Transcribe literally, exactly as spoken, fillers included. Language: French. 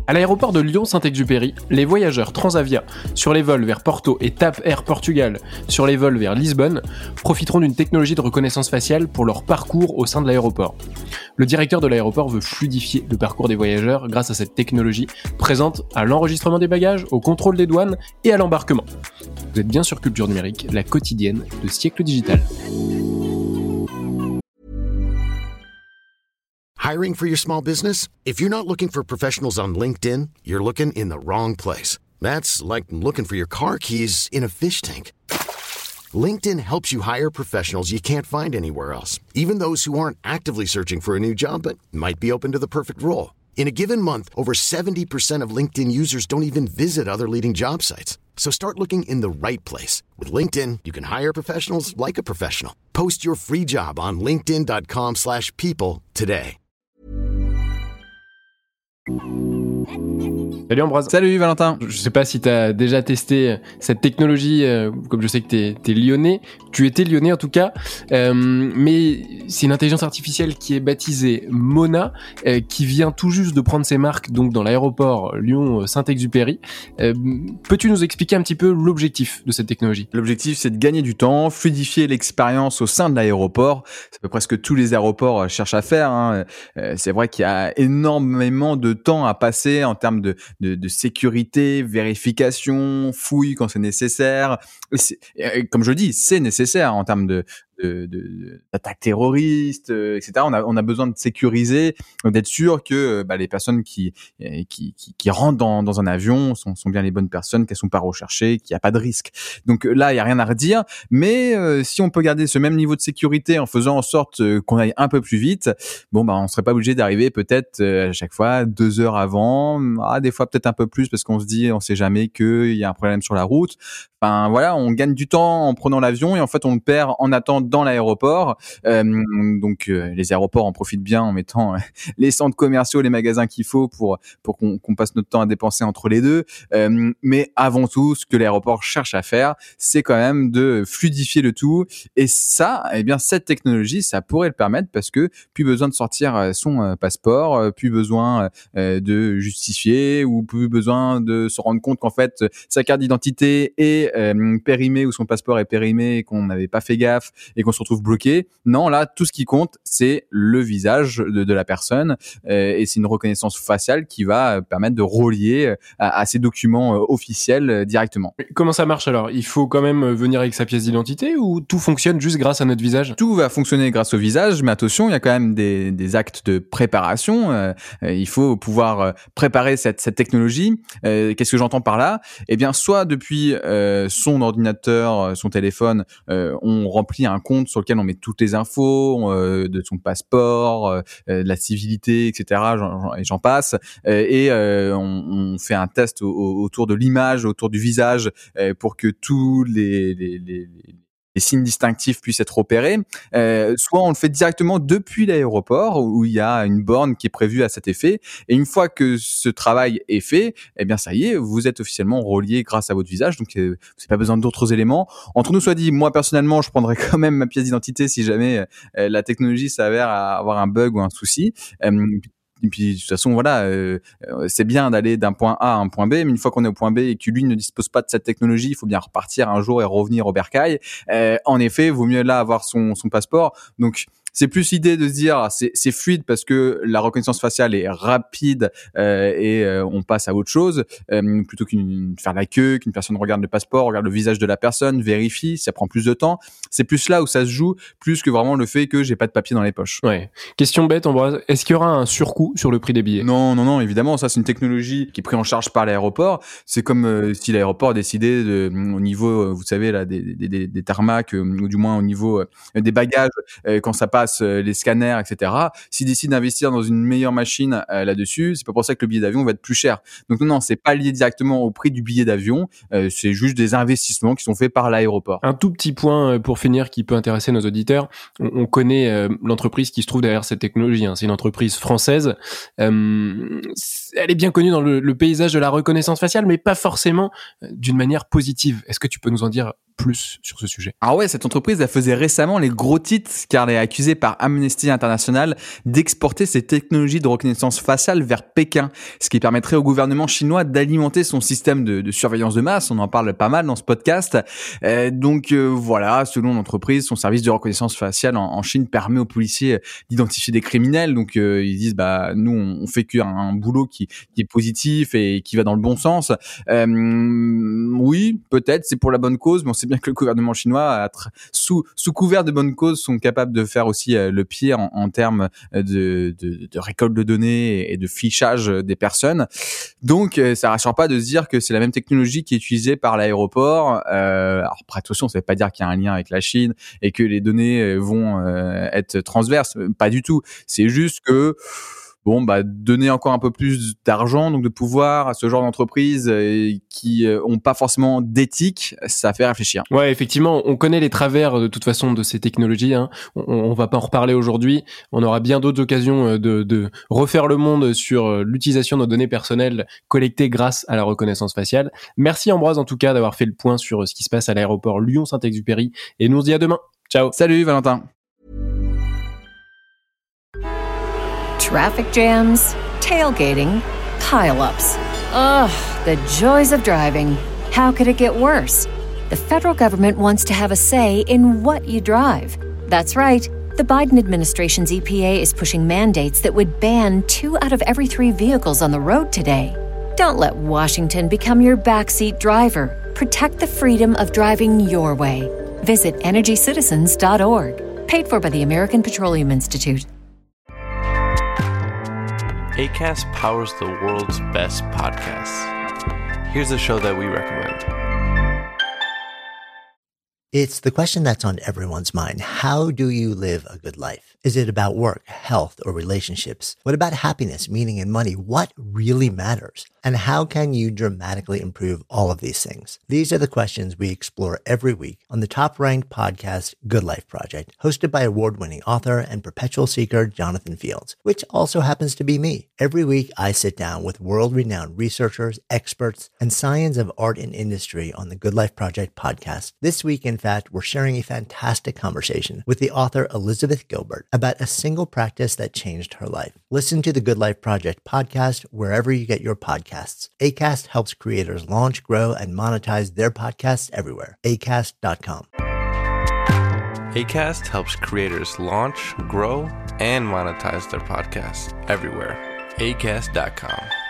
À l'aéroport de Lyon-Saint-Exupéry, les voyageurs Transavia sur les vols vers Porto et TAP Air Portugal sur les vols vers Lisbonne profiteront d'une technologie de reconnaissance faciale pour leur parcours au sein de l'aéroport. Le directeur de l'aéroport veut fluidifier le parcours des voyageurs grâce à cette technologie présente à l'enregistrement des bagages, au contrôle des douanes et à l'embarquement. Vous êtes bien sur Culture Numérique, la quotidienne de Siècle Digital. Hiring for your small business? If you're not looking for professionals on LinkedIn, you're looking in the wrong place. That's like looking for your car keys in a fish tank. LinkedIn helps you hire professionals you can't find anywhere else, even those who aren't actively searching for a new job but might be open to the perfect role. In a given month, over seventy percent of LinkedIn users don't even visit other leading job sites. So start looking in the right place. With LinkedIn, you can hire professionals like a professional. Post your free job on linkedin.com slash people today. Salut Ambroise. Salut Valentin. Je sais pas si tu as déjà testé cette technologie, euh, comme je sais que t'es, t'es lyonnais, tu étais lyonnais en tout cas, euh, mais c'est une intelligence artificielle qui est baptisée Mona, euh, qui vient tout juste de prendre ses marques donc dans l'aéroport Lyon-Saint-Exupéry. Euh, peux-tu nous expliquer un petit peu l'objectif de cette technologie ? L'objectif, c'est de gagner du temps, fluidifier l'expérience au sein de l'aéroport. C'est à peu près ce que tous les aéroports cherchent à faire, hein. Euh, c'est vrai qu'il y a énormément de temps à passer en termes de De, de sécurité, vérification, fouille quand c'est nécessaire. C'est, comme je dis, c'est nécessaire en termes de, de, de d'attaques terroristes, euh, et cetera. On a, on a besoin de sécuriser, d'être sûr que bah, les personnes qui, qui, qui, qui rentrent dans, dans un avion sont, sont bien les bonnes personnes, qu'elles sont pas recherchées, qu'il n'y a pas de risque. Donc là, il y a rien à redire. Mais euh, si on peut garder ce même niveau de sécurité en faisant en sorte euh, qu'on aille un peu plus vite, bon bah on serait pas obligé d'arriver peut-être euh, à chaque fois deux heures avant. Ah, des fois peut-être un peu plus parce qu'on se dit on sait jamais qu'il y a un problème sur la route. Enfin voilà, on gagne du temps en prenant l'avion et en fait on le perd en attendant dans l'aéroport. Euh, donc euh, les aéroports en profitent bien en mettant euh, les centres commerciaux, les magasins qu'il faut pour pour qu'on, qu'on passe notre temps à dépenser entre les deux. Euh, mais avant tout, ce que l'aéroport cherche à faire, c'est quand même de fluidifier le tout. Et ça, eh bien cette technologie, ça pourrait le permettre parce que plus besoin de sortir son passeport, plus besoin euh, de justifier ou plus besoin de se rendre compte qu'en fait sa carte d'identité est euh, périmée ou son passeport est périmé et qu'on n'avait pas fait gaffe et qu'on se retrouve bloqué. Non, là, tout ce qui compte, c'est le visage de, de la personne euh, et c'est une reconnaissance faciale qui va permettre de relier à, à ces documents euh, officiels euh, directement. Comment ça marche alors ? Il faut quand même venir avec sa pièce d'identité ou tout fonctionne juste grâce à notre visage ? Tout va fonctionner grâce au visage, mais attention, il y a quand même des, des actes de préparation. Euh, il faut pouvoir préparer cette, cette technologie. Euh, qu'est-ce que j'entends par là ? Eh bien, soit depuis euh, son ordinateur, son téléphone, euh, on remplit un compte sur lequel on met toutes les infos euh, de son passeport, euh, de la civilité, et cetera. J'en, j'en, et j'en passe. Euh, et euh, on, on fait un test au, au, autour de l'image, autour du visage, euh, pour que tous les, les, les, les les signes distinctifs puissent être opérés, euh, soit on le fait directement depuis l'aéroport où il y a une borne qui est prévue à cet effet. Et une fois que ce travail est fait, eh bien ça y est, vous êtes officiellement relié grâce à votre visage. Donc euh, vous n'avez pas besoin d'autres éléments. Entre nous soit dit, moi personnellement, je prendrais quand même ma pièce d'identité si jamais euh, la technologie s'avère avoir un bug ou un souci. Euh, Et puis de toute façon, voilà, euh, c'est bien d'aller d'un point A à un point B, mais une fois qu'on est au point B et que lui ne dispose pas de cette technologie, il faut bien repartir un jour et revenir au bercail. Euh, en effet, vaut mieux là avoir son, son passeport. Donc c'est plus l'idée de se dire c'est, c'est fluide parce que la reconnaissance faciale est rapide euh, et euh, on passe à autre chose euh, plutôt qu'une faire la queue, qu'une personne regarde le passeport, regarde le visage de la personne, vérifie, ça prend plus de temps. C'est plus là où ça se joue, plus que vraiment le fait que j'ai pas de papier dans les poches. Ouais. Question bête, Ambroise, est-ce qu'il y aura un surcoût sur le prix des billets ? Non, non, non, évidemment, ça c'est une technologie qui est prise en charge par l'aéroport. C'est comme euh, si l'aéroport décidait de, au niveau, euh, vous savez là, des, des, des, des tarmacs, euh, ou du moins au niveau euh, des bagages, euh, quand ça passe les scanners, et cetera. S'ils décident d'investir dans une meilleure machine euh, là-dessus, c'est pas pour ça que le billet d'avion va être plus cher. Donc non, non, c'est pas lié directement au prix du billet d'avion. Euh, c'est juste des investissements qui sont faits par l'aéroport. Un tout petit point pour finir qui peut intéresser nos auditeurs. On, on connaît euh, l'entreprise qui se trouve derrière cette technologie. Hein. C'est une entreprise française. Euh, elle est bien connue dans le, le paysage de la reconnaissance faciale, mais pas forcément d'une manière positive. Est-ce que tu peux nous en dire plus sur ce sujet ? Ah ouais, cette entreprise, elle faisait récemment les gros titres car elle est accusée proposé par Amnesty International d'exporter ces technologies de reconnaissance faciale vers Pékin, ce qui permettrait au gouvernement chinois d'alimenter son système de, de surveillance de masse. On en parle pas mal dans ce podcast. Euh, donc euh, voilà, selon l'entreprise, son service de reconnaissance faciale en, en Chine permet aux policiers d'identifier des criminels. Donc euh, ils disent bah nous on, on fait qu'un un boulot qui, qui est positif et qui va dans le bon sens. Euh, oui, peut-être c'est pour la bonne cause, mais on sait bien que le gouvernement chinois, a tra- sous sous couvert de bonne cause, sont capables de faire aussi euh, le pire en, en termes de, de, de récolte de données et de fichage des personnes. Donc euh, ça rassure pas de se dire que c'est la même technologie qui est utilisée par l'aéroport. Euh, alors après attention, ça veut pas dire qu'il y a un lien avec la Chine et que les données vont euh, être transverses, pas du tout. C'est juste que bon, bah, donner encore un peu plus d'argent, donc de pouvoir à ce genre d'entreprises euh, qui euh, ont pas forcément d'éthique, ça fait réfléchir. Ouais, effectivement, on connaît les travers de toute façon de ces technologies. Hein. On, on va pas en reparler aujourd'hui. On aura bien d'autres occasions de, de refaire le monde sur l'utilisation de nos données personnelles collectées grâce à la reconnaissance faciale. Merci Ambroise en tout cas d'avoir fait le point sur ce qui se passe à l'aéroport Lyon-Saint-Exupéry. Et nous on se dit à demain. Ciao. Salut Valentin. Traffic jams, tailgating, pile-ups. Ugh, the joys of driving. How could it get worse? The federal government wants to have a say in what you drive. That's right. The Biden administration's E P A is pushing mandates that would ban two out of every three vehicles on the road today. Don't let Washington become your backseat driver. Protect the freedom of driving your way. Visit energy citizens dot org. Paid for by the American Petroleum Institute. Acast powers the world's best podcasts. Here's a show that we recommend. It's the question that's on everyone's mind. How do you live a good life? Is it about work, health, or relationships? What about happiness, meaning, and money? What really matters? And how can you dramatically improve all of these things? These are the questions we explore every week on the top-ranked podcast, Good Life Project, hosted by award-winning author and perpetual seeker Jonathan Fields, which also happens to be me. Every week, I sit down with world-renowned researchers, experts, and science of art and industry on the Good Life Project podcast. This week, in fact, we're sharing a fantastic conversation with the author Elizabeth Gilbert about a single practice that changed her life. Listen to the Good Life Project podcast wherever you get your podcasts. Acast helps creators launch, grow, and monetize their podcasts everywhere. acast dot com. Acast helps creators launch, grow, and monetize their podcasts everywhere. acast dot com.